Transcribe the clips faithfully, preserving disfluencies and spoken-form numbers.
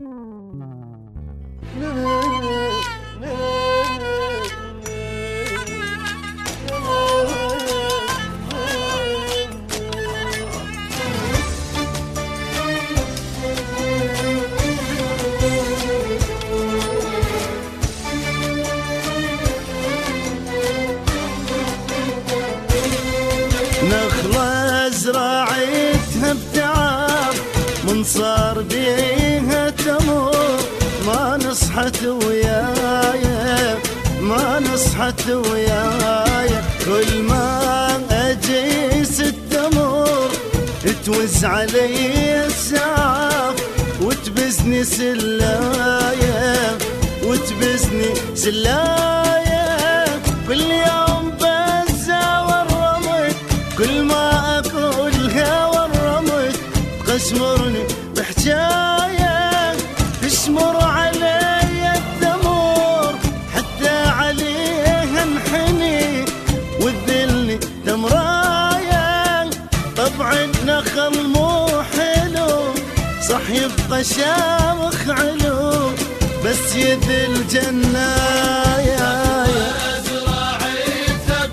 نخلة زراعتها بتعب من صار بيها تمر، ما نصحت وياي ما نصحت وياي، كل ما اجيس التمر توز علي السعاف وتبزني سلاية وتبزني سلاية، كل يوم بزة والرمت كل ما اقولها والرمت تقشمرني بحجاية تشمر علي التمر حتى عليها انحني وتذلني تمراية. طبع النخل مو حلو صح يبقى شامخ علو بس يذل جنايا زراعتها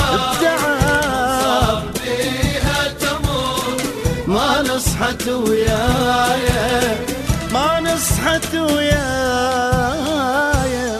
بتعب صار بيها تمر، ما نصحت وياي ما نصحت وياي.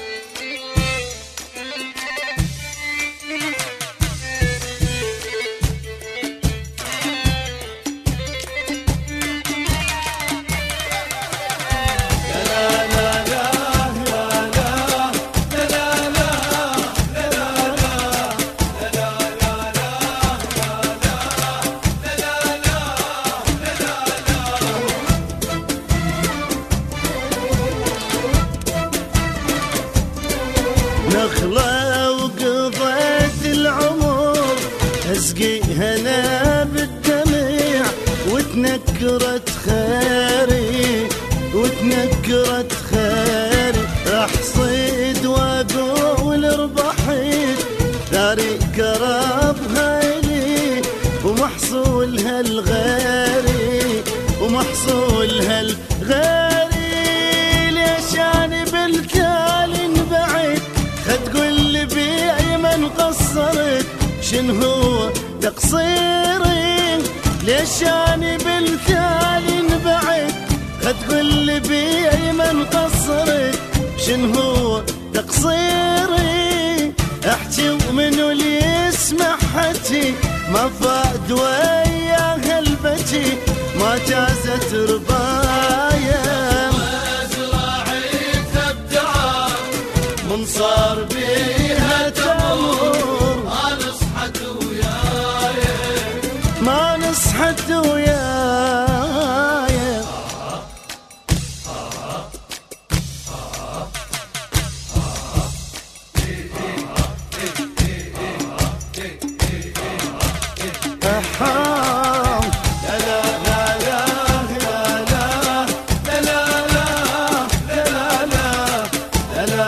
نخلة وقضيت العمر اسقيها انا بالدمع وتنكرت خيري وتنكرت خيري، احصيد واقول ربحت داري كربها لي ومحصولها الغيري ومحصولها الغيري، ليش اني بالتالي انبعد تقول لي بيعي من قصرت شن هو تقصيري، ليش اني بالتالي انبعد تقول لي بيعي من قصرت شن هو تقصيري، احكي ومنو اللي يسمع حكي ما فاد وياها البكي ما جازت ربايا من صار بيها تمر، ما نصحت وياي ما نصحت وياي. أحام لا لا لا لا لا لا لا لا لا لا لا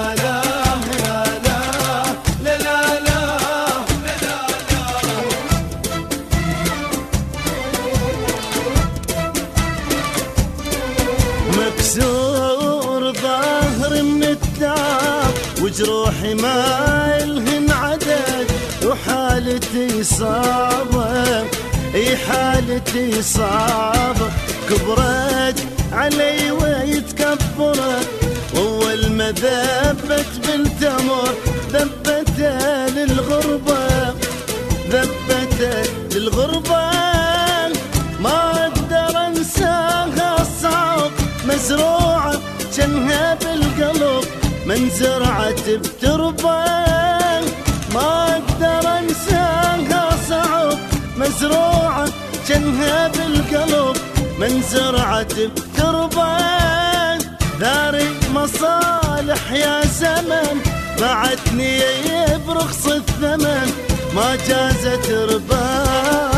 مكسور ظهري من التعب وجروحي ما يلهن عدد وحالتي صعبة اي حالتي صعبة، كبرت علي ويتكبرت واول ما ذبت بالتمر ذبته للغربة ذبته للغربة، ما اقدر انساها صعب مزروعة جنها بالقلب من زرعت بتربة، ما اقدر انساها صعب مزروعة جنها بالقلب من زرعت بتربة، داري مصالح يا زمن بعتني برخص الثمن ما جازت رباي.